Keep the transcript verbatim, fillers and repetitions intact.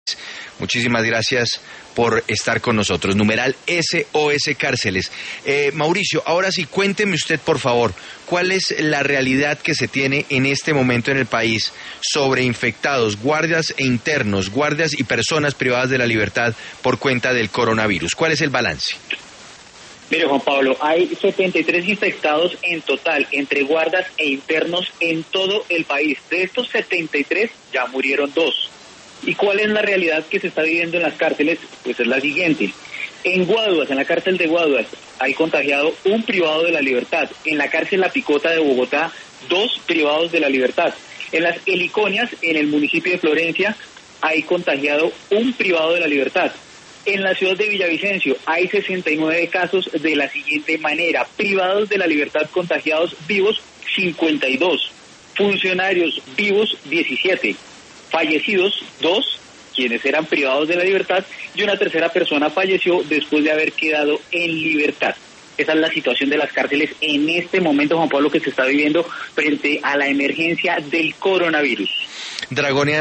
Muchísimas gracias por estar con nosotros. Numeral S O S Cárceles. Eh, Mauricio, ahora sí, cuénteme usted, por favor, ¿cuál es la realidad que se tiene en este momento en el país sobre infectados, guardias e internos, guardias y personas privadas de la libertad por cuenta del coronavirus? ¿Cuál es el balance? Mire, Juan Pablo, hay setenta y tres infectados en total, entre guardas e internos en todo el país. De estos setenta y tres, ya murieron dos. ¿Y cuál es la realidad que se está viviendo en las cárceles? Pues es la siguiente. En Guaduas, en la cárcel de Guaduas, hay contagiado un privado de la libertad. En la cárcel La Picota de Bogotá, dos privados de la libertad. En las Heliconias, en el municipio de Florencia, hay contagiado un privado de la libertad. En la ciudad de Villavicencio hay sesenta y nueve casos de la siguiente manera: privados de la libertad contagiados vivos, cincuenta y dos, funcionarios vivos, diecisiete, fallecidos, dos, quienes eran privados de la libertad, y una tercera persona falleció después de haber quedado en libertad. Esa es la situación de las cárceles en este momento, Juan Pablo, que se está viviendo frente a la emergencia del coronavirus. Dragoneando